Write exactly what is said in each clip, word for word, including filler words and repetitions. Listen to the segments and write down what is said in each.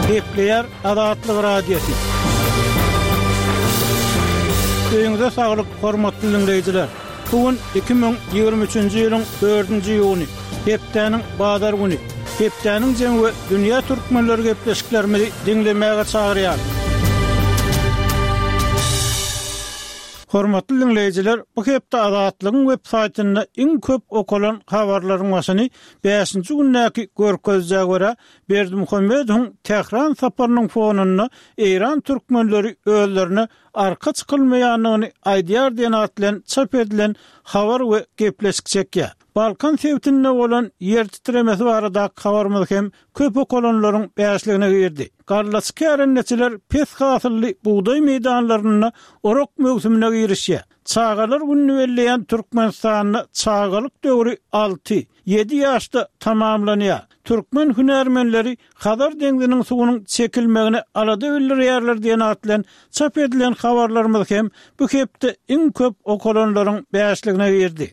Gepleyer Adatlyk radiosu. Öňüňizde saglyk, hormatly dinleýijiler. Bugün iki bin ýygrimi üçinji ýylyň dördünji ýuny, hepdeniň bazar güni. Hepdeniň jemgy dünýä türkmenleri gepleşiklerini dinlemäge çagyrýar. Hormatly dinleýijiler, bu hepde Adatlygyň web saýtyna iň köp okulan habarlaryň başyny beşinji günnäki görkezde görä Berdimuhammedowyň Tehran saparynyň fonuna Eýran türkmenleri özlerini arka çykylmaýanyny aýdýar diýen atlan çap edilen habar we gepleşik çekýär. Balkan sewtinde bolan ýer titremesi barada habarymyz hem köp okulanlaryň beýasligine girdi. Garlaçky erenneçiler pes hasylly buğday meýdanlaryna orok mövsümine girişýär. Çağalar günni belleýän Türkmenistanyny çağalyk döwri alty ýedi ýaşda tamamlanýar. Türkmen hünärmenleri Hazar deňziniň suwunyň çekilmegine alada bildirýärler diýen atlan çap edilen habarlarymyz hem bu hepde iň köp okulanlaryň beýasligine girdi.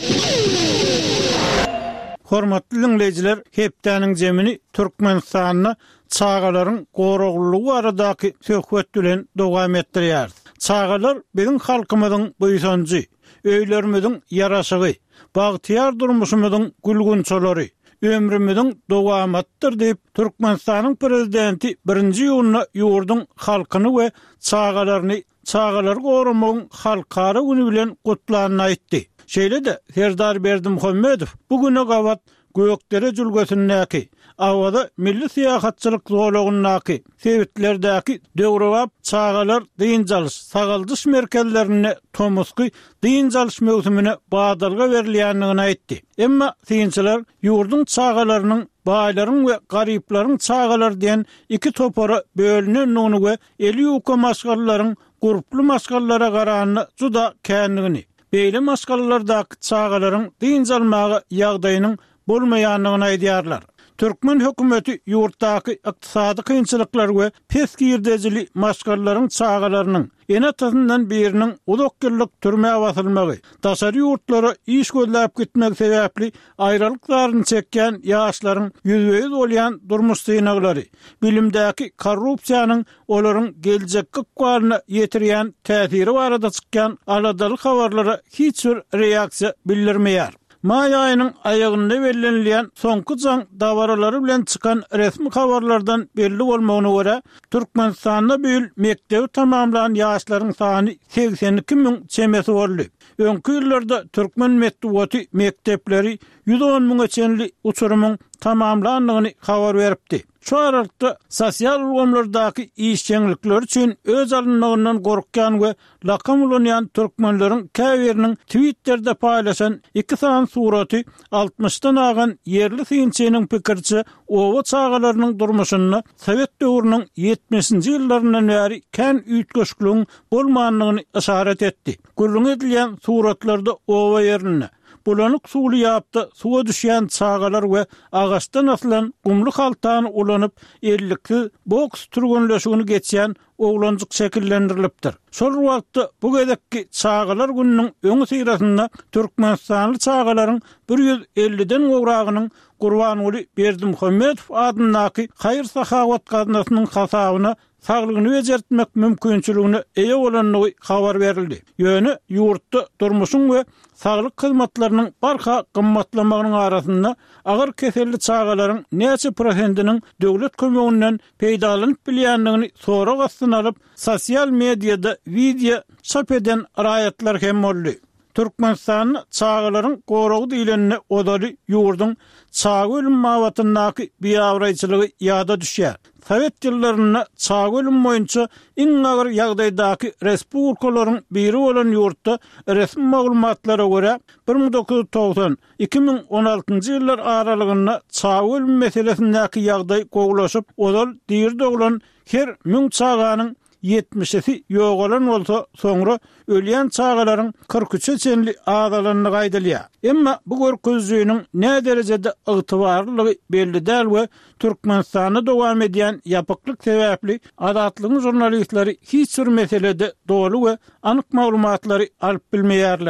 Hormatly dinleýijiler, hepdeniň jemini Türkmenistanyny çağalaryň goroglygy aradaky söhbet bilen dowam etdirýär. Çağalar biziň halkymyzyň buýsanjy, öýlerimiziň ýaraşygy, bagtyar durmuşymyzyň gülgünçolary, ömrümüziň dowamatydyr diýip Türkmenistanyň prezidenti birinji ýylyna ýurduň halkyny we çağalaryny çağalar goramagyň halkara güni bilen gutlanyny aýtdy. Şeýle de Serdar Berdimuhammedow bugüne gawat gökdere jülgesindäki awada milli syýahatçylyk zolagynyňky sewitlerdäki döwrewap çağalar diýinjalys sagaldyş merkezlerine tomusky diýinjalys mövsümine badalga berilýändigini aýtdy. Emma diýinçiler ýurduň çağalarynyň baýlaryň we garyplaryň çağalar diýen iki topara bölünýäni we eli ýuka maşgallaryň guruply maşgallara garanyny juda känligini, beýle maşgallalardaky çağalaryň diýinjalmagy ýagdaýynyň bolmaýanlygyny aýdýarlar. Türkmen hökümeti ýurtdaky ykdysady kynçylyklar we pes girdejili maşgallaryň çağalarynyň ene tasyndan biriniň uzak ýyllyk türmäge basylmagy, daşary ýurtlara iş gözläp gitmek sebäpli aýralyklaryny çekýän ýaşlaryň ýüzüýüz bolýan durmuş synaglary, bilimdäki korrupsiýanyň olaryň geljekki gwaryna ýetirýän täsiri barada çykýan aladalyk habarlara hiç bir reaksiýa bildirmeýär. May aýynyň aýagynda bellenilýän soňky jaň dawaralary bilen çykan resmi habarlardan belli bolmagyna görä, Türkmenistanda büyül mektebi tamamlanan ýaşlaryň sany seksen iki miň çemesi boldy. Öňkü ýyllarda Türkmen medeniýeti mektepleri yüz on miňe çenli uçurumyň tamamlandygyny habar beripdi. Şu aralykda sosial ulgamlardaky işçilikler üçin öz alynlygyndan gorkýan we lakam ulanýan türkmenleriň käbiriniň Twitter'de paýlaşan iki san suraty altmışdan agan yerli synçynyň pikirçi owa çağalarynyň durmuşyny Sowet döwrüniň ýetmişinji ýyllaryndan bäri kän üýtgeşikligiň bolmanlygyny işaret etdi. Gürrüň edilýän suratlarda owa ýerine bulanyk suwly ýapda suwa düşýän çağalar we agaçdan aslan gumly haltany ulanyp ellikli boks turgunlaşygyny geçýän oglanjyk şekillendirilipdir. Şol wagtda bu gedekki çağalar gününiň öňü syrasynda Türkmenistanly çağalaryň bir yüz elliden gowragynyň Gurbanuly Berdimuhammedow adynaky haýyr sahawat gaznasynyň hasabyna saglygyny bejertmek mümkinçiligine eýe bolanlygy habar berildi. Ýöne ýurtda durmuşyň we saglyk hyzmatlarynyň barha gymmatlamagynyň arasynda agyr keselli çağalaryň näçe prosentiniň döwlet kömeginden peýdalanyp bilýändigini sorak astyna alyp sosial mediada video çap eden raýatlar hem boldy. Türkmenistan çağalaryň goragy diýilenine odary ýurduň çağa ölüm mawatyndaky biýawraýçylygy ýada düşýär. Sowet ýyllaryna çağa ölüm boýunça iň agyr ýagdaýdaky respublikalaryň biri bolan ýurtda resmi maglumatlara görä bir miň dokuz yüz togsan - iki miň on altynjy ýyllar aralygynda çağa ölüm meselesindäki ýagdaý gowlaşyp, odal diýerde bolan her müň çağanyň yetmişi yoğalan olsa sonra ölýän çağalaryň kırk üçe çenli adalyny gaýdylýar. Emma bu görkezlüğüniň ne derejede ygtybarlygy belli däl we Türkmenistanda dowam edýän ýapyklyk sebäpli Adatlygyň jurnalistleri hiç bir meselede dolu we anyk maglumatlary alyp bilmeýärler.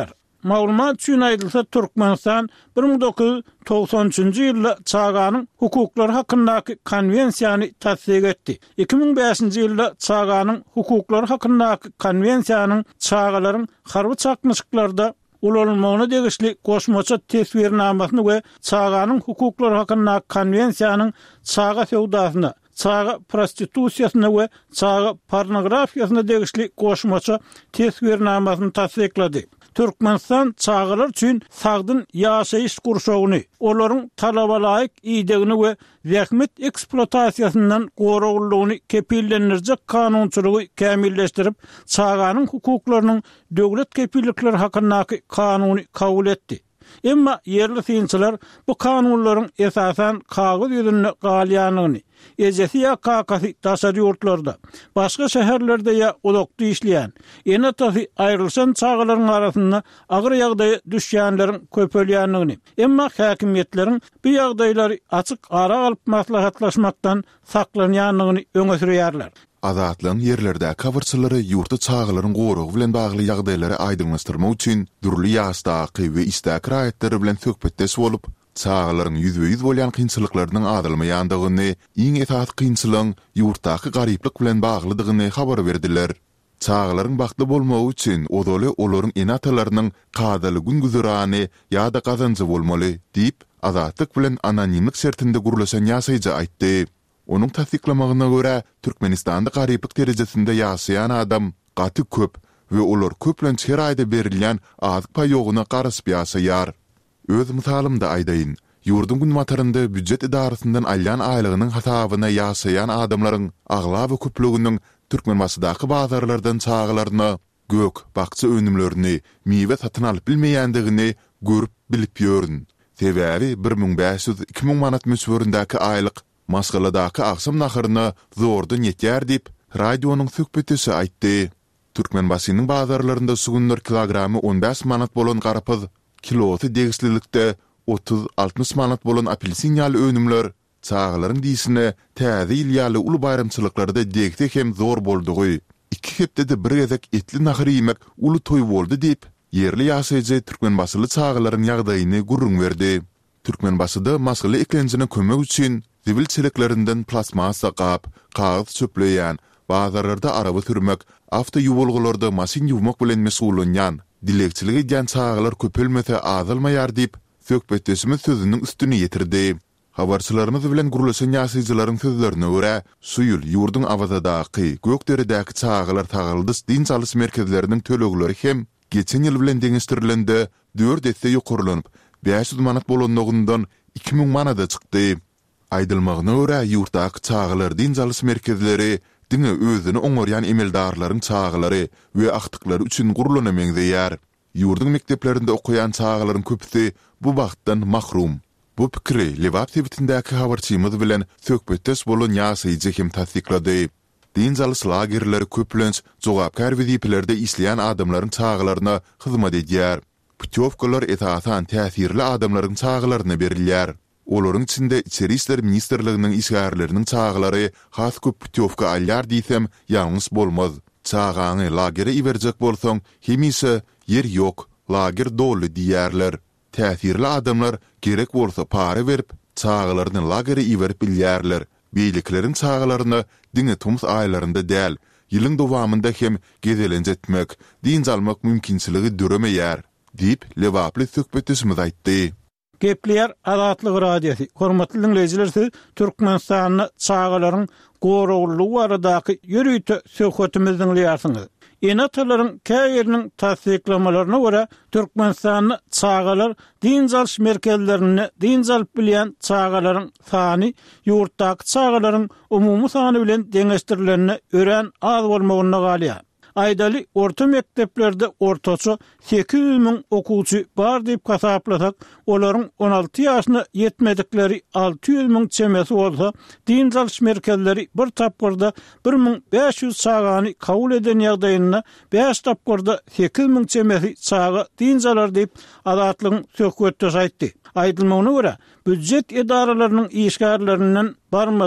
maglumat üçin aýdylsa Türkmenistan bir ming dokuz yüz togson üçinji ýylda çağanyň hukuklary hakyndaky konwensiýany tasdik etdi. iki ming beşinji ýylda çağanyň hukuklary hakyndaky konwensiýanyň çağalaryň harby çakmyşyklarda ulanmagyna degişli goşmaça tesbirnamasyny we çağanyň hukuklary hakyndaky konwensiýanyň çağa sewdasyna, çağa prostitusiýasyna we çağa pornografiýasyna degişli goşmaça tesbirnamasyny tasdiklady. Türkmenistan çağalar üçin sagdyn ýaşaýyş gurşagyny, olaryň talabalaýyk iýdegini we zähmet eksploatasiýasyndan goraglygyny kepillendirjek kanunçylygy kämilleşdirip, çağanyň hukuklarynyň döwlet kepillikleri hakyndaky kanuny kabul etdi. Emma yerli synçylar bu kanunlaryň esasan kağız ýüzünde galýanyny, ejesi ýa kakasy daşary ýurtlarda, başga şäherlerde ýa ulakda işleýän, ene tasy aýrylşan çağalaryň arasynda agyr ýagdaýa düşýänleriň köpelýänligini, emma häkimetleriň bu ýagdaýlary açyk ara alyp maslahatlaşmakdan saklanýanlygyny öňe sürýärler. Azatlyň yerlerde kawrçylary ýurtda çağalaryň goragy bilen bagly ýagdaýlary aýdylmaşdyrmak üçin durly ýaşdaky we istek raýatları bilen söhbetdeş bolup, çağalaryň ýüzbe ýüz bolýan kynçylyklarynyň adalmaýandygyny, iň esas kynçylygyň ýurtdaky garyplyk bilen baglydygyny habar berdiler. Çağalaryň bagtly bolmagy üçin odaly olaryň enatalarynyň kadaly gün güzerany ýa-da kazanjy bolmaly diýip, azatlyk bilen anonimlik şertinde gurulaşan ýaşaýjy aýtdy. Onun tasdiklamagyna görä, Türkmenistanda garyplyk derejesinde ýaşaýan adam gaty köp we olar köplenç her aýda berilýän azyk paý ýogyna garaşyp ýaşaýar. Öz misalymda aýdaýyn, ýurdun gün matarynda büdjet idarasyndan alýan aýlygynyň hasabyna ýaşaýan adamlaryň agla we köpliginiň Türkmenbasydaky bazarlardan çağalaryna gök, bakça önümlerini, miwe satyn alyp bilmeýändigini görüp bilip ýörün. Sebäbi bir ming beş ýüz iki ming manat möswöründaky aýlyk Maskhaladaky aksam naharyna zordan ýetýär diýip radionuň söhbetçisi aýtdy. Türkmenbasynyň bazarlarynda sugunlar kilogramy on beş manat bolan garapyz, kilosy degislilikde otuz altmış manat bolan apelsin ýaly önümler çağalaryň diýsine täze ýyl ýaly uly bayramçylyklarda degde hem zor boldugy. iki hepde bir gezek etli nahary ýemek uly toý boldy diýip yerli ýaşaýjy Türkmenbasyly çağalaryň ýagdaýyny gurrun berdi. Türkmenbasyda maskaly eklenjine kömek üçin zibil çeleklerinden plasmasa kap, kağıt çöpleyen, bazarlarda araba sürmek, avto yuvolgularda masin yuvmak bilen mesulunyan, dilekçiligi edýän çağalar köpelmese azalmaýar diýip, söhbetdeşimiz sözünün üstüni yetirdi. Habarçylarymyz bilen gurulaşan ýaşaýjylaryň sözlerine görä, suýul ýurdun awazadaky, gökderedäki çağalar tagyldys din çalys merkezleriniň tölegleri hem geçen ýyl bilen deňeşdirilende dört esse ýokurlanyp, beş ýüz manat bolanyňdan iki ming manata çykdy. Aýdylmagyna görä ýurtdaky çağalar din çalys merkezleri diňe özüni oňarýan emeldarlaryň çağalary we aktyklary üçin gurulana meňzeýär. Ýurdun mekdeplerinde okuyan çağalaryň köpüsi bu bagtdan mahrum. Bu pikri Lewap sebitindäki habarçymyz bilen söhbetdeş bolan ýaşaýjy hem tasdiklady. Din çalys lagerleri köplenç jogapkar weziplerde isleýän adamlaryň çağalaryna hyzmat edýär. Putyovkalar etasan täsirli adamlaryň çağalaryna berilýär. Olaryň içinde İçeri işler Ministerliginiň işgärleriniň çağalary has köp putyovka alýar diýsem ýalňyş bolmaz. Çağany lagere iberjek bolsaň, hemise yer ýok, lager dolu diýerler. Täsirli adamlar gerek bolsa para berip, çağalaryny lagere iberip bilýärler. Beýlekleriň çağalaryny diňe tumus aýlarynda däl, ýylyň dowamında hem gezelenjetmek, din almak mümkinçiligi döremeýär, diýip Lewaply söhbetçimiz aýtdy. Gepler Azatlyk radiosu. Hormatly dinleyijiler, Türkmenistanyň çağalaryň goraglygy aradaky ýürüýte söhbetimizi dinleýärsiňiz. Enatalaryň käýeriniň tasdiklamalarına görä Türkmenistanyň çağalar din çalyş merkezlerini din çalyp bilýän çağalaryň sany ýurtdaky çağalaryň umumy sany bilen deňeşdirilenine ören az bolmagyna galýar. Aýdaly orta mekteplerde ortaça sekiz yüz ming okuwçy bar diýip kasaplasak, olaryň on alty ýaşyna ýetmedikleri alty yüz ming çemesi bolsa, din çalyş merkezleri bir tapgyrda bir ming beş yüz çağany kabul eden ýagdaýynda beş tapgyrda sekiz ming çemesi çağa din çalar diýip Azatlygyň söhbetde aýtdy. Aýdylmagyna görä, büdjet edaralarynyň işgärlerinden barmadyk.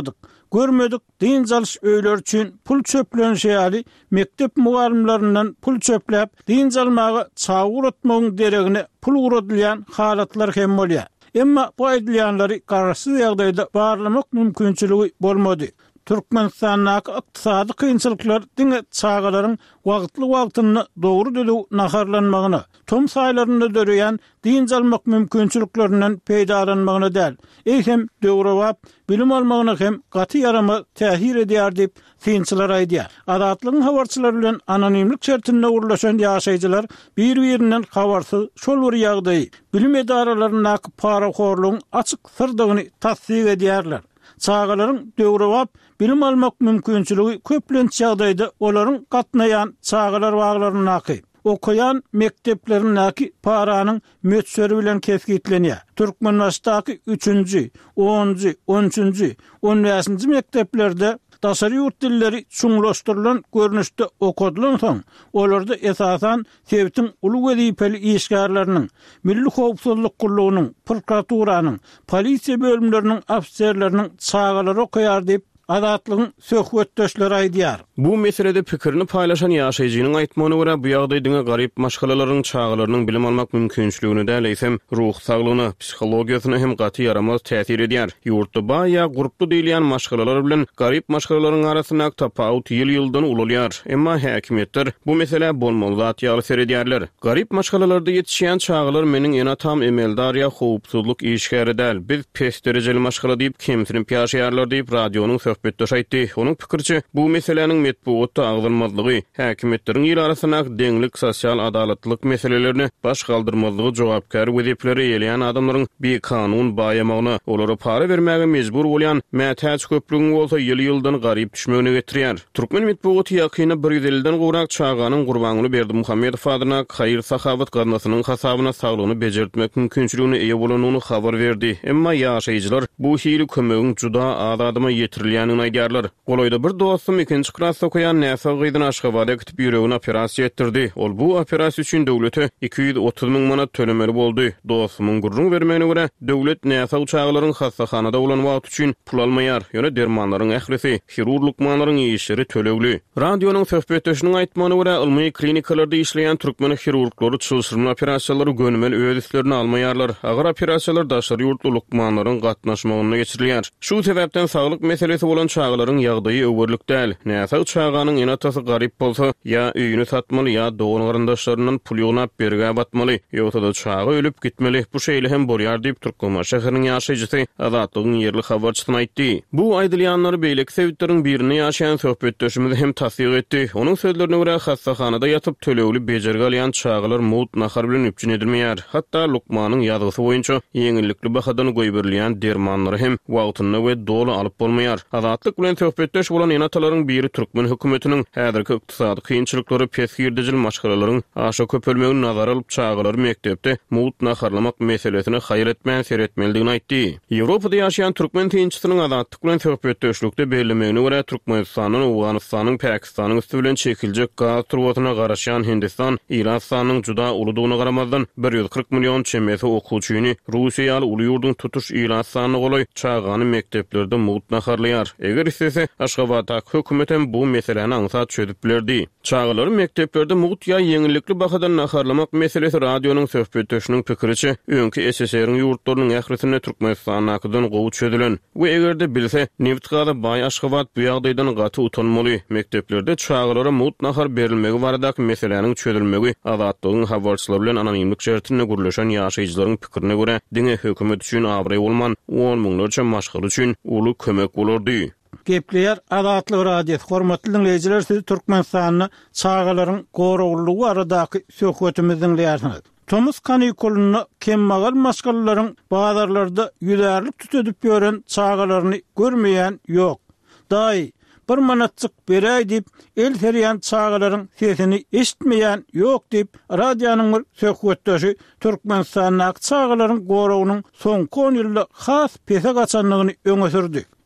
görmedik din çalış öýler üçin pul çöplenşýäli mektep mugallimlerinden pul çöpläp din çalmagy çağı uratmagyň deregine pul uradylýan halatlar hem bolýar. Emma bu aýdylýanlary garaşsyz ýagdaýda barlamak mümkinçiligi bolmady. Türkmenistan'daki iqtisadi kıyınçılıklar dine çağalaryň wagtly wagtyny dogry dödüw naharlanmagyny, tom saýlarynda döreýän din çalmak mümkinçiliklerinden peýdalanmagyny däl, eýsem döwrewap bilim almagyna hem gaty yarama täsir edýär diýip synçylar aýdýar. Adatlygyň habarçylary bilen anonimlik şertinde urlaşan ýaşaýjylar bir-birinden habarsyz şol bir ýagdaýy bilim edaralarynyň paraxorlugyň açyk sırdygyny tasdik edýärler. Çağalaryň döwrewap bilim almak mümkinçiligi köplenç ýagdaýda olaryň gatnaýan çağalar waglaryny okuyan mekteplerindeki paranyň mötsöri bilen kesgitlenýär. Türkmenistanyň üçünji, onunji, on üçünji, on beşinji mekteplerde daşary ýurt dilleri çuňlaşdyrylan görnüşde okudylan soň, olarda esasan sebitiň uly wezipeli işgärleriniň, Milli Howpsuzlyk Gurulunyň, prokuraturanyň, polisiýa bölümleriniň ofitserleriniň çağalary okuýar diýip adatlygyň söhbetdeşleri aýdýar. Bu meselede pikirini paylaşan ýaşaýjynyň aýtmagyna görä bu ýagdaý diňe garyp maşgalalaryň çağalarynyň bilim almak mümkinçiligini däl eýsem ruh saglygyny, psihologiýasyny hem gaty yaramaz täsir edýär. Ýurtda baýa guruply diýilýän maşgalalar bilen garyp maşgalalaryň arasynda tapawut ýyl-ýyldan ulalýar. Emma häkimetler bu mesele bolmaly zat ýaly seredýärler. Garyp maşgalalarda ýetişýän çağalar meniň ene tam emeldarya howpsuzlyk işgäri däl. Biz pes derejeli maşgala diýip kemtirip ýaşaýarlar diýip radionyň söhbetdeş aýtdy. Onuň pikirçe bu meseleniň metbuatda agdyrmazlygy, häkimetleriň ýyl arasyna deňlik sosial adalatlyk meselelerini baş galdyrmazlygy jogapkar wezipleri ýelýän adamlaryň bir kanun baýamagyna, olary para bermäge mejbur bolýan mätäç köplügiň bolsa ýyl-ýyldan garyp düşmegine getirýär. Türkmen metbuaty ýakyny bir ýüz elliden gowrak çağanyň gurbanyny berdi Muhammedow adyna Haýyr Sahawat garnasynyň hasabyna saglygyny bejertmek mümkinçiligini eýe bolanyny habar berdi. Emma ýaşaýjylar bu hili kömegiň juda az adyma ýetirilýänini aýdýarlar. Golaýda bir dostum ikinji klass okuyan näsa gyýdyn Aşgabatda gitip ýüregine operasiýa etdirdi. Ol bu operasiýa üçin döwlete iki ýüz otuz miň manat tölemeli boldy. Dostumyň gurrun bermegine görä döwlet näsa çağalaryň hastahanada bolan wagt üçin pul almaýar. Ýöne dermanlaryň ählisi, hirurgluk manlaryň işleri tölegli. Radionyň söhbetdeşiniň aýtmagyna görä ilmi klinikalarda işleýän türkmen hirurglary çylşyrma operasiýalary gönümel öz üstlerine almaýarlar. Agar operasiýalar daşary ýurtlyk manlaryň gatnaşmagyna geçirilýär. Şu sebäpden saglyk meselesi bolan çağalaryň ýagdaýy öwürlük däl. Näsa çağanyň enatasy garyp bolsa, ýa öýüni satmaly, ýa dogan garandaşlarynyň pul ýognap berge batmaly, ýogsa da çağı ölüp gitmeli. Bu şeýle hem bolýar diýip Türkmen şäheriniň ýaşaýjysy Azatlygyň ýerli habarçysyna aýtdy. Bu aýdylýanlary beýlek sebäpleriň birini ýaşaýan söhbetdeşimiz hem tasdiq etdi. Onuň sözlerine görä hastahanada ýatyp tölegli bejerge alýan çağalar mut nahar bilen üpjün edilmeýär. Hatda Lukmanyň ýazgysy boýunça ýeňillikli bahadan goý berilýän dermanlary hem wagtyny we doly alyp bolmaýar. Azatlyk bilen söhbetdeş bolan enatalaryň biri Türkmen hökümetiniň häzirki iqtisady kynçylyklary pesgirdijil maşgalalaryň aşa köpelmegini nazar alyp çağalar mektepde mut naharlamak meselesini haýyr etmän seretmeligini aýtdy. Ýewropada ýaşaýan türkmen tynçysynyň azatlyk bilen söhbetdeşlikde bellemegine görä Türkmenistanyň, Awganystanyň, Pakistanyň üstü bilen çekiljek gaz turbatyna garaşan Hindistan, Iranyň juda uludygyna garamazdan bir ýüz kırk milyon çemesi okuwçyny Russiýa ýaly uly ýurdun tutuş Iranyny goly çağany mekteplerde mut naharlaýar. Eger istese Aşgabatda hökümet hem bu meseleni aňsat çözüp berdi. Çağalary mekteplerde mut ýa ýeňillikli bahadan naharlamak meselesi radionyň söhbetdeşiniň pikiriçe öňki S S R-iň ýurtlarynyň ählisine Türkmenistanyňdan gowy çödülen we egerde bilse neft gazy baý Aşgabat bu ýagdaýdan gaty utanmaly. Mekteplerde çağalara mut nahar berilmegi baradaky meseleniň çözülmegi azatlygyň habarçylary bilen anonimlik şertinde gurulşan ýaşaýjylaryň pikirine görä diňe hökümet üçin abry bolman on miňlerçe maşgal üçin uly kömek bolardy. Gepleýär Azatlyk radiosi hormatly dinleýijiler, siz Türkmenistanyň çağalaryň goraglygy aradaky söhbetimizi dinleýärsiniz. Thomas kanikulunu kemmagal maşgallalaryň bazarlarda ýüzärlik tutedip ýören çağalaryny görmeýän ýok. Daý bir manatçyk beräý diýip el serýän çağalaryň sesini eşitmeýän ýok diýip radionyň bir söhbetdeşi Türkmenistanyň çağalaryň goraglynyň soňky on ýylda has pese gaçanlygyny öňe sürdi.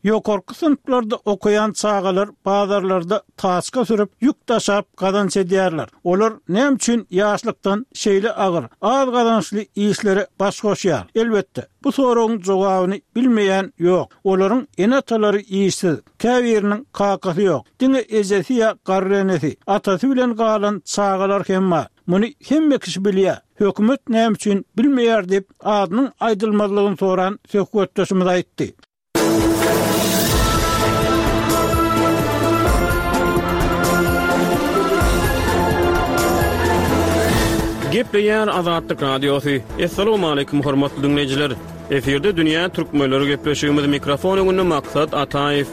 Ýokarky sınıflarda okuyan çağalar bazarlarda taşka sürüp yük taşap kazanç edýärler. Olar näme üçin ýaşlykdan şeýle agyr, az kazançly işlere baş goşýar? Elbetde bu soruň jogabyny bilmeýän ýok. Olaryň enatalary işsiz, käbiriniň kakasy ýok. Diňe ejesi ýa garrenesi, atasy bilen galan çağalar hem bar. Muny hemme kişi bilýär. Hökümet näme üçin bilmeýär dep adynyň aýdylmazlygyny soran söhbetdeşimiz aýtdy. Gepleýär Azatlyk Radiosu. Assalamu alaykum hormatly dinleýijiler. Eferde dünýä türkmenleri gepleşigimiz mikrofon öňünde maksat Ataýew.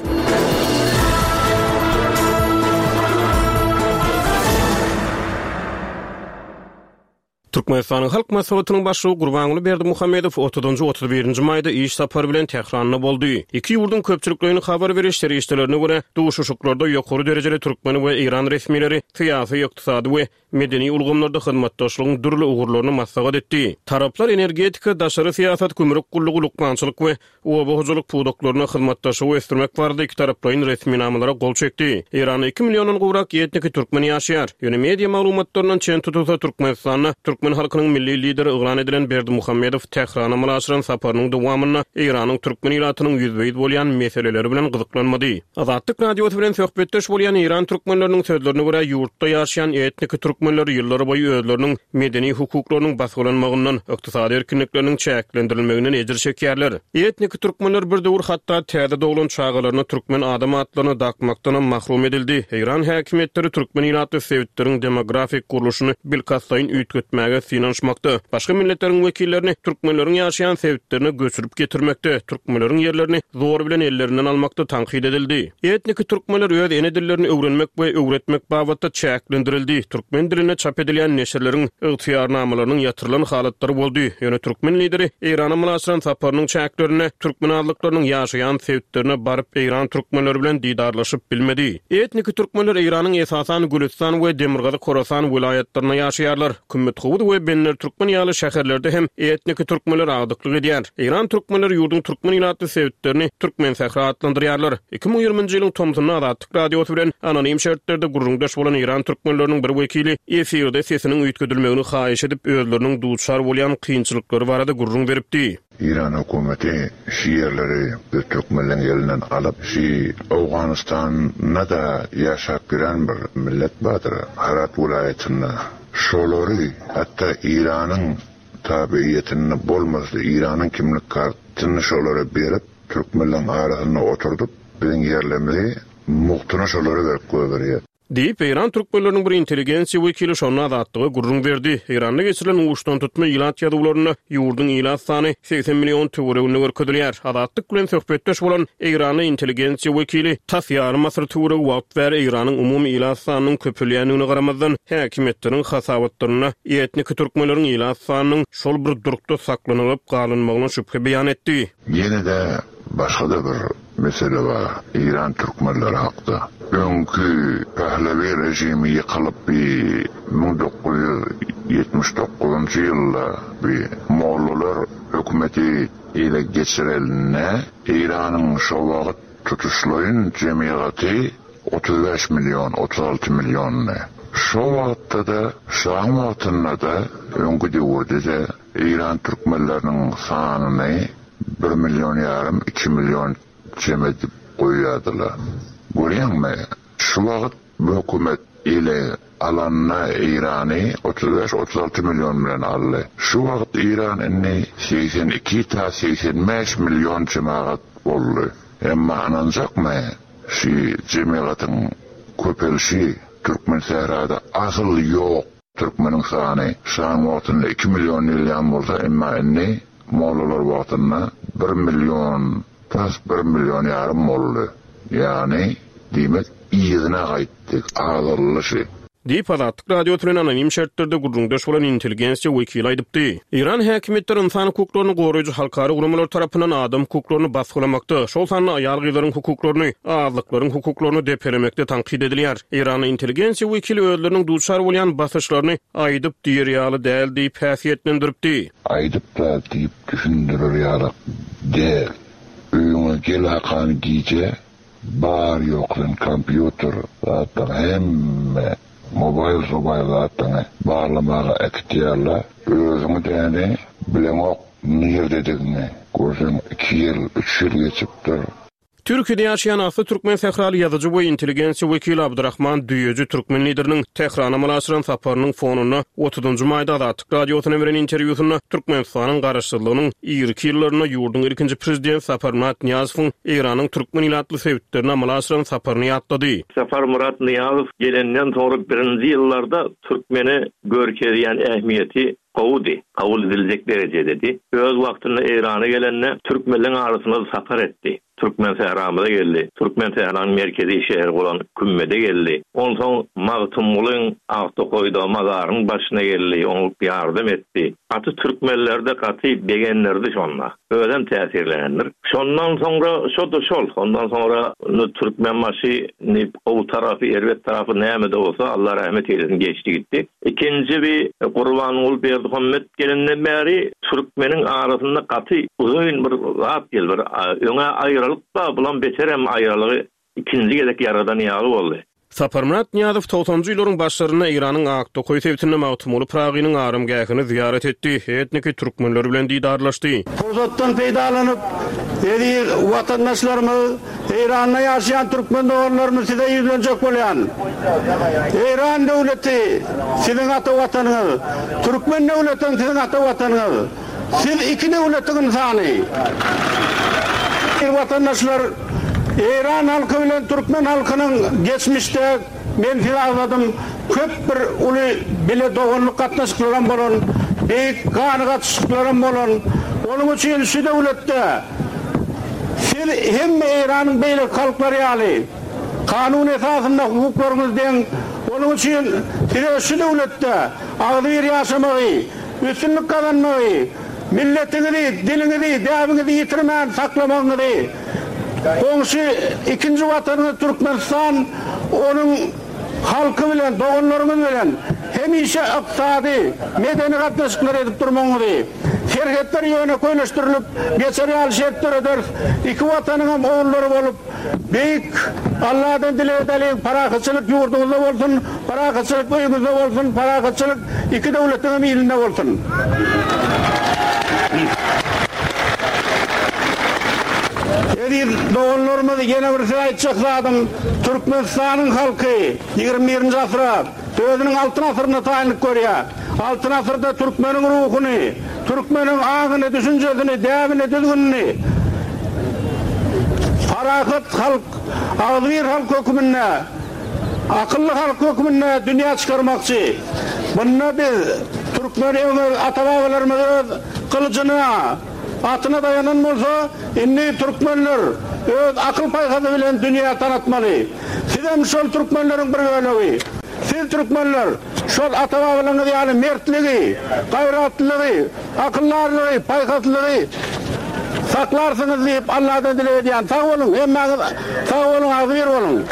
Türkmenistanyň halk maslahatynyň başlygy Gurbanuly Berdimuhammedow otuzynjy otuz birinji maýda iş sapary bilen Tehranyna boldy. Iki ýurdun köpçüliklerine habar berişleri işlerine göre duşuşuklarda ýokary derejeli türkmen we İran resmileri syýasy, ykdysady we medeni ulgamlarda hyzmatdaşlygyň dürli ugurlaryny maslahat etdi. Taraplar energetika, daşary syýasat, kömürek gullugy, lukmançylyk we obahojulyk puwdaklaryna hyzmatdaşygy ösdürmek barada iki taraplaryň resmi namalara gol çekdi. İranda iki miliondan gowrak etnik türkmen ýaşaýar. Ýöne media maglumatlarynyň çen tutulsa Türkmenistanyň Türkmen halkynyň milli lideri ýygran edilen Berdimuhammedow Tehrana mulaşyran saparynyň dowamyna İranyň türkmen ýylatynyň ýüzbeýiz bolýan meseleleri bilen gyzyklanmady. Azatlyk Radiosu bilen söhbetdeş bolýan İran türkmenleriniň sözlerine görä ýurtda ýaşaýan etnik türkmenler ýyllary boýy özleriniň medeni hukuklarynyň basgylanmagyndan, ykdysady erkinlikleriniň çäklendirilmeginden ejir çekýärler. Etnik türkmenler bir döwür hatda täze doglan çağalaryny türkmen adam atlaryny dakmakdan mahrum edildi. İran häkimetleri türkmen ýylaty sewitleriniň demografik guruluşyny bilkaslaýyn üýtgetmäge finanşmakda. Başga milletleriň wekillerini türkmenleriň ýaşaýan sewitlerini göçürüp getirmekde. Türkmenleriň ýerlerini zor bilen ellerinden almakda tanqid edildi. Etnik türkmenler öz ene dillerini öwrenmek we öwretmek babatda çäklendirildi. Türkmen diline çap edilýän neşerleriň ygtyýarnamalarynyň ýatyrylan halatlary boldy. Ýöne türkmen lideri İrana mulaşyran saparynyň çäklerini türkmen adlyklarynyň ýaşaýan sewitlerine baryp İran türkmenleri bilen didarlaşyp bilmedi. Etnik türkmenler İranyň esasan Gülistan we Demirgazy Khorasan vilayatlaryna ýaşaýarlar. Kümmetxowud we Benner türkmen ýaly şäherlerde hem etnik türkmenler agdyklyk edýär. İran türkmenleri ýurdun türkmen ýylaty sewitlerini türkmen sähra adlandyrýarlar. iki ming ýygrüňji ýylyň Tomsyny Azatlyk Radiosu bilen anonim şertlerde gurrundaş bolan İran türkmenleriniň bir wekili efirde sesiniň üýtgedilmegini haýyş edip özleriniň duçar bolýan kynçylyklary barada gurrun beripdi. İran hökümeti şiirleri bir Türkmenlerin elinden alıp şi Awganystanyna da yaşap giren bir millet badır. Herat vilayetinde şolary hatta İran'ın tabiiyetini bolmazdı. İran'ın kimlik kartını şolary berip Türkmenlerin arasına oturdup bilen yerlemeli muhtuna şolary verip goýberýär. Diýip İran türkmenleriniň bir intelligensiýa wekili şonu azatlygy gurrun berdi. İranda geçirilen uçdan tutma ýylat ýadawlaryna ýurdun ýylat sany seksen million töweregine görkezilýär. Azatlyk bilen söhbetdeş bolan İranyň intelligensiýa wekili Tasyar Masr töwereg wagt ber İranyň umumy ýylat sanynyň köpelýändigine garamazdan häkimetleriň hasawatlaryna etnik türkmenleriň ýylat sanynyň şol bir durukda saklanyp galynmagyna şüphe beýan etdi. Ýene de başga da bir mesele var. İran türkmenleri hakda. Öňkü Pahlavi rejimi ýykylyp bir ming dokuz ýüz ýetmiş dokuzunjy ýylda bir Mollalar hökümeti ile geçirilne İranyň şo wagt tutuşlaryň jemgyýaty otuz beş million, otuz alty million. Şo wagtda da şahm wagtynda da öňkü döwürde İran türkmenleriniň sanyny bir milyon yarım, iki milyon cem edip koyuyordular. Görüyorsun şu vakit hükümet ile alanına İran'ı otuz beş otuz altı milyon bilen aldı. Şu vakit İran'ın seksen iki ta seksen beş milyon cemaat oldu. Ama ananacak mı? Şu cemaatin köpelişi Türkmen sehrada asıl yok. Türkmenin sani şan vaktinde iki milyon milyon olsa ama inni Mollalar vaktinde bir milyon tas bir milyon yarım oldu. Yani demek iyizine gayttık ağırlışı. Diýip Azatlyk Radiosynyň anonim şertlerde gurrundaş bolan intelligensiýa wekili aýdypdy. İran häkimetleri insan hukuklaryny goraýjy halkary gurulmalar tarapyndan adam hukuklaryny basgylamakda, şol sanly aýal gyzlaryň hukuklaryny, azlyklaryň hukuklaryny depermekde tanqid edilýär. İran intelligensiýa wekili özleriniň duçar bolýan basyşlaryny aýdyp diýerýaly däl diýip häsiýetlendiripdi. Aýdyp da diýip düşündirýär. De öňe gelakan gice bar yoklan kompüter zaten hem mobil mobile zaten bağlamağa ektiyarla özümü dene bilen ok nerdedigini görsen iki yıl üç yıl geçipdir. Türkiýede ýaşaýan asly türkmen sähraly ýazyjy we intelligensiýa wekili Abdurrahman Düýeji türkmen lideriniň Tehrana mulaşyran saparynyň fonuny otuzunçy maýda Azatlyk radiosyna beren interwýusyny Türkmenistanyň garaşdyrlygynyň ýygrynky ýyllaryna ýurdun ilkinji prezident Sapar Murat Niyazowyň Iranyň türkmen illatly sebitlerine mulaşyran saparyny ýatlady. Sapar Murat Niyazow gelenden sonra birinji ýyllarda türkmeni görkezýän ähmiýeti Qawudi, kabul edilecek derecededi. Öz wagtynda Irana gelenne türkmenliň arasyna sapar etdi. Türkmen Tehran'a geldi. Türkmen Tehran'ın merkezi şehir olan Kümmede geldi. Ondan sonra Magtumul'un Ağtokoy'da mazarın başına geldi. Onu yardım etti. Katı Türkmenlerde katı begenlerdi şonla. Öden tesirlenenler. Şondan sonra şu da şol. Ondan sonra Türkmen başı o tarafı, Ervet tarafı neyme de olsa Allah rahmet eylesin geçti gitti. İkinci bir Kurbanul Berdihammet gelenden beri Türkmenin arasında katı uzun bir rahat gel bir öne ayrılıp da bulan beterem ayrılığı ikinci gedek yaradan ýaly boldy. Sapar Murat Niyazow togsanjy ýyllaryň başlaryna Iranyň Aktokoy sebitinde Magtumul Pragynyň arymgahyny ziyaret etdi. Etniki türkmenler bilen diýdarlaşdy. Fursatdan peýdalanyp edi watandaşlarymyz Iranda ýaşaýan türkmen dogarlarymyz size ýüzlenjek bolýan. Iran döwleti siziň ata watanyňyz, türkmen döwletiň siziň ata watanyňyz. Siz iki döwletiň sany. Vatandaşlar İran halkı bilen Türkmen halkının geçmişte men filakladım köp bir uly bile doğunluk katnaşıklaran bolan, beyik kanı katnaşıklaran bolan. Onun için şu devlette hem İran'ın beylik halkları ýaly kanun esasında hukuklarımız den. Onun için şu devlette ağzı bir yaşamagy, üstünlük kazanmagy, milletini, dilini, devini yitirmeyen saklamagyny. Onşu ikinci vatanı Türkmenistan onun halkı bilen, doğanlarımız bilen hemişe iqtisadi, medeni katnaşıklar edip durmagyny. Şerhetler ýöne köýleşdirilip, geçeri alşetler eder. İki vatanın oğulları bolup, beyik Allah'dan dileýelim, parahatçylyk ýurdumyzda bolsun, parahatçylyk öýümizde bolsun, parahatçylyk iki döwletiň milinde bolsun. Edir doğullarımızı yine bir sıra etçakladım. Türkmenistan'ın halkı yigirmi birinji asra özünün altın asırına tayinlik görüyor. Altın asırda Türkmenin ruhunu, Türkmenin ağını, düşüncesini, devini, düzgününü farahat halk, ağzı halk hükümüne, akıllı halk hükümüne dünya çıkarmakçı. Bununla biz Türkmen'in atababalarımızın kılıcına, atına dayanan bolsa, inni Türkmenler öz akıl paykası bilen dünya tanıtmalı. Sizem şol Türkmenlerin bir bölegi. Siz Türkmenler şol atababalarınız yani mertligi, gayratlığı, akıllarlığı, paykaslığı saklarsınız deyip Allah'tan dileýän. Sağ olun, hemme sağ olun, ağzı bir olun.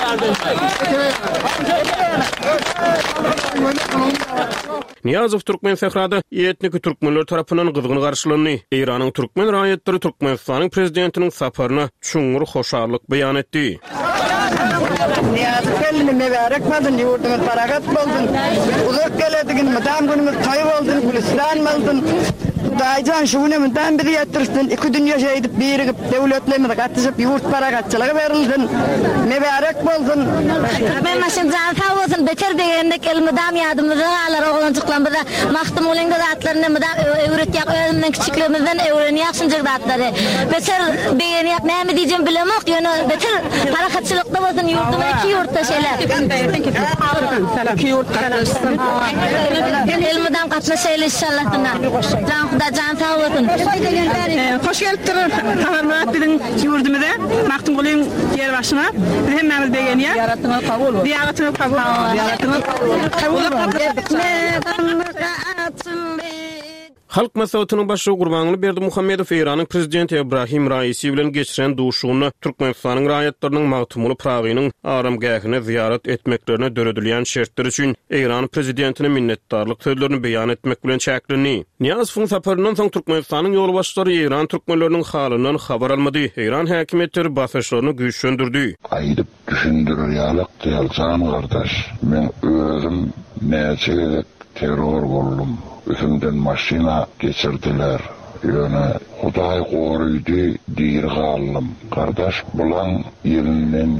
Niyazow türkmen sährada etniki türkmenler tarapyndan gyzgyn garşylandy. Iranyň türkmen raýatları Türkmenistanyň prezidentiniň saparyna çuňur hoşarlyk beýan etdi. Niyazow geldi mebarek bolsun, ýurdumyz barakat bolsun. Uzak geledigin madam günümiz taý bolsun, Gülistan bolsun. Daýjan şuny menden biri ýetirsin, iki dünýä şeýdip birigip döwletlerimize gatnaşyp ýurt barakatçylygy berilsin. Mebarek bolsun. Ben maşyn jan sag bolsun, beter degende kelmedam ýadymyza alar oglançyklarymyza Magtumulyn zatlaryny mydam öwretýär, özünden kiçikligimizden öwrenýär şunjak zatlary. Beter beýenýär, näme diýjem bilemok, ýöne beter barakatçylykda bolsun ýurtuma iki ýurtda şeýle. Salam. Iki ýurt gatnaşsyn. Kelmedam gatnaşaýly inşallah. Da jan sag bolsun. Hoş gelipdir. Sapar Murat biziň ýurdumyza, Magtumulyn ýer başyna. Biz hemmemiz beýenýär. Ýaratyňyz kabul bol. Ýaratyňyz kabul bol. Ýaratyňyz kabul bol. Halk Maslahatynyň başçy Gurbanly Berdimuhammedow Iranyň prezidenti Ibrahim Raisi bilen geçiren duşugyny Türkmenistanyň raýatlarynyň magtumuly Pragynyň aram gähine ziyaret etmeklerine döredilýän şertler üçin Iran prezidentine minnetdarlyk sözlerini beýan etmek bilen çäklendi. Niýazowyň saparynyň soň Türkmenistanyň ýol başçylary Iran türkmenleriniň halyndan habar almady. Iran häkimetleri basyşlaryny güýçlendirdi. Aýdyp düşündirýärlik diýilsen gardaş, men özüm näçe terör boldum. Üstümden maşina geçirdiler. Ýöne Hudaý goruýdy diýir gallym. Gardaş bulan ýerinden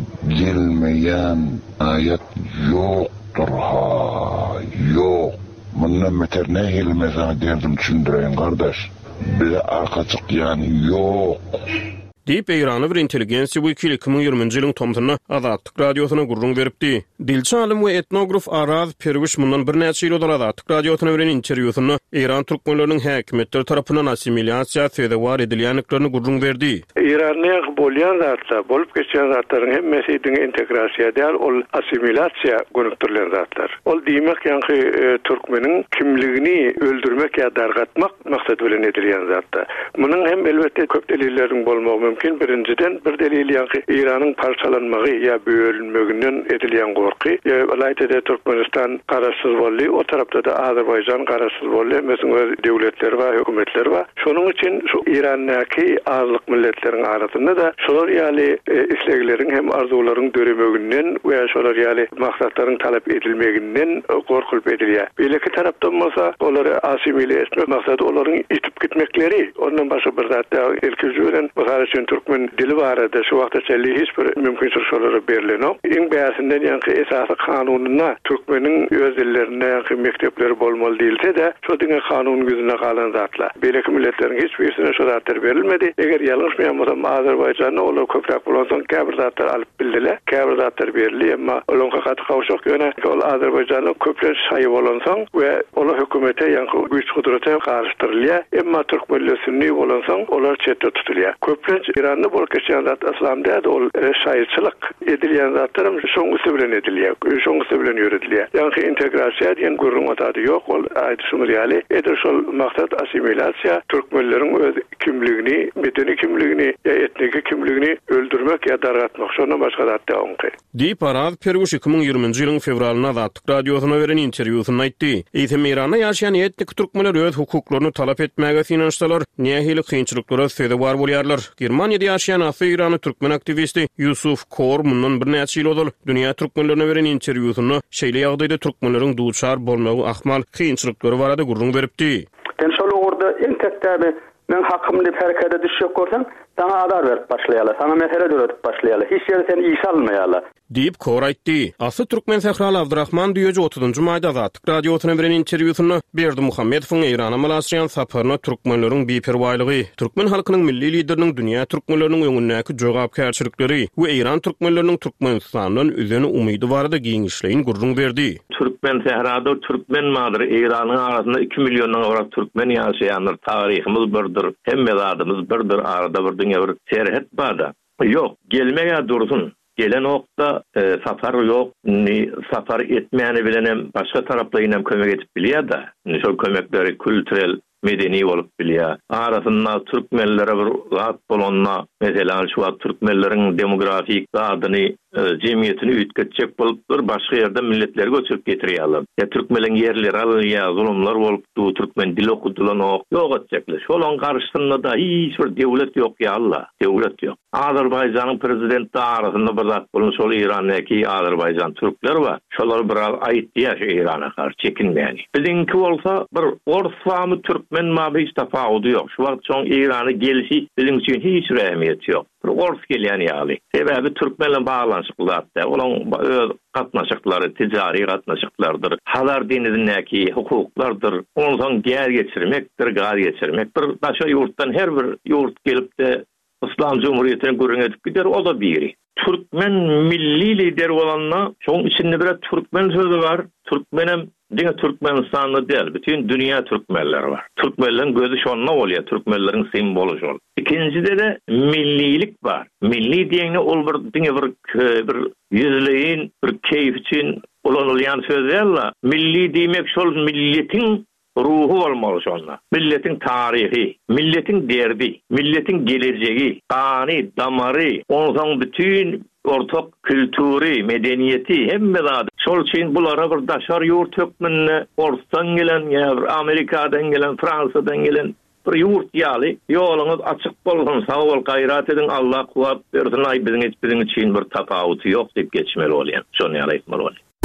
gelmeýän ayet ýokdur ha. Ýok. Mundan meterne gelmesen derdim düşündireýin gardaş. Bize arka çykýan ýok. Diýip Irany bir intelligensiýa wekili iki ming ýygrynjy ýylyň tomtuny Azatlyk radiosyna gurrun beripdi. Dilçi alim we etnograf Araz Perwiş mundan bir näçe ýyl olar Azatlyk radiosyna beren interwýusyny Iran türkmenleriniň häkimetleri tarapyndan assimiliasiýa söýdewar edilýänliklerini gurrun berdi. İrannyň bolýan zatlar, bolup geçen zatlaryň hemmesi integrasiýa däl, ol assimiliasiýa gönükdirlen zatlar. Ol diýmek ýa-ni e, türkmeniň kimligini öldürmek ýa dargatmak maksat bilen edilýän zatlar. Munyň hem elbetde köp delilleriň bolmagy mümkin. Birinciden bir delil ýa-ni Iranyň parçalanmagy ýa bölünmeginden edilýän gorky. Alayda Türkmenistan garaşsyz boldy, o tarapda da Azerbaýjan garaşsyz boldy. Mesela döwletler we hökümetler we şonuň üçin şu Iranyňky azlyk milletleriň arasynda da şolar ýaly e, islegleriň hem arzularyň döremeginden we şolar ýaly maksatlaryň talap edilmeginden gorkulyp edilýär. Belki tarapdan bolsa olary asimile etmek maksady olaryň itip gitmekleri. Ondan başga bir zatda elkijüren Mağarışın Türkmen dili barada şu wagtda çelli hiç bir mümkinçilik şolary berilenok. Iň bäsinden ýa-ni esasy kanunyna Türkmeniň öz dillerine ýa-ni mektepleri bolmaly diýilse de, şu diňe kanun güzüne galan zatlar. Belki milletleriň hiç birisine şu zatlar berilmedi. Eger ýalňyşmaýan bolsam Azerbaýjanyň olar köpräk bolansoň käbir zatlar alyp bildiler. Käbir zatlar berildi, emma olonga gaty gawşak ýöne ol Azerbaýjanyň köpräk şaýy bolansoň we olar hökümete ýa-ni güýç gudraty garşdyrylýar. Emma türkmenler sünni bolansoň olar çetde tutulýar. Köplenç İran'da bol geçen zat aslamda da ol e, şairçilik edilýän zatlarym şoňgusy bilen edilýär. Şoňgusy bilen ýöredilýär. Ýa-ni integrasiýa diýen gurrun wagty ýok. Ol aýdyşymy ýaly edir şol maksat assimilasiýa türkmenleriň öz kimligini, medeni kimligini, ýa etnik kimligini öldürmek ýa dargatmak. Şondan başga zat ýok. Diýip Araz Perwiş iki ming ýygrynjy ýylyň fevralyna Azatlyk radiosyna beren interwýusyny aýtdy. Eýsem Iranda ýaşaýan etnik türkmenler öz hukuklaryny talap etmäge finançdalar. Nähili kynçylyklara söýdewar bolýarlar. Germaniýada ýaşaýan asy Irany türkmen aktivisti Yusuf Kor mundan bir näçe ýyl ol dünýä türkmenlerine beren interwýusyny şeýle ýagdaýda türkmenleriň duçar bolmagy ahmal kynçylyklary barada gurrun beripdi. Ben şol orada iň tekdäbi men hakymly herkede düşüp görsem, sana adar berip başlaýarlar, sana mesele döretip başlaýarlar. Hiç ýerde seni iş almaýarlar. Diýip Kor aýtdy. Asy türkmen Sehraly Abdurrahman diýeji otuzynjy maýda Azatlyk radiosyna beren interwýusyny Berdimuhammedowyň Irana malaşýan saparyna türkmenleriň beperwaýlygy, türkmen halkynyň milli lideriniň dünýä türkmenleriniň öňündäki jogapkärçilikleri we Iran türkmenleriniň Türkmenistanyň üzerine umydy barada giňişleýin gurrun berdi. Türkmen Sehrada türkmen madyr Iranyň arasynda iki millionyň ora türkmen ýaşaýanlar taryhymyz birdir, hemme zadymyz birdir, arada bir dünya bir serhet barda. Yok, gelmeye dursun. Gelen okta e, safar yok, ni safar etmeyeni bilenem başka taraplayınam kömek etip bilýär da. Ni şol kömekleri kültürel, medeni bolup bilýär. Arasynda türkmenlere bir zat bolanna, mesela şu wagt türkmenleriň demografik zadyny jemgyýetini ütgetjek bolup bir başga ýerde milletleri göçüp getirýärler. Ya türkmenlerin ýerleri alýar, zulümler bolupdy, türkmen dili okudulan ok, ýok etjekler. Şolaň garşysynda da hiç bir döwlet ýok ýa Allah, döwlet ýok. Azerbaýjanyň prezidenti arasynda bir zat bolun şol Iranyňky Azerbaýjan türkler we şolar bir aýtdy Irana karşı çekinmeýän. Biziňki bolsa bir orfamy türkmen maby hiç tafawudy ýok. Şu wagt çoň Irany gelişi biziň üçin hiç ähmiýeti ýok. Bir orf gelýän ýaly. Sebebi türkmenle baglanşyklar, olaň öz gatnaşyklary, ticari gatnaşyklardyr. Halar dinidinäki hukuklardyr. Ondan gär geçirmekdir, gar geçirmek. Bir başga ýurtdan her bir ýurt gelip de İslam Cumhuriyeti'ne gurrun edip gider, o da biri. Türkmen milli lider olanla, şoň içinde bir Türkmen sözü var. Türkmenem, diňe Türkmenistanlı değil, bütün dünya Türkmenler var. Türkmenlerin gözü şonuna bolýar, Türkmenlerin sembolü şol. İkincide de millilik var. Milli diýeni ol bir diňe bir bir ýüzleýin, bir keyif üçin ulanylýan söz däl. Milli diýmek şol milletin ruhu bolmaly şonda. Milletin tarihi, milletin derdi, milletin geleceği, gany, damary, onun bütün ortak kültüri, medeniyeti hemme zat. Şol üçin bulara bir daşar ýurt hökmünde Orsdan gelen, ýa Amerikadan gelen, Fransadan gelen bir ýurt ýaly, ýoluňyz açyk bolsun, sag bol, gaýrat edin, Allah kuwat bersin, ay biziň hiç biziň üçin bir tapawuty ýok diýip geçmeli bolýan. Şonu ýaly etmeli bolýan.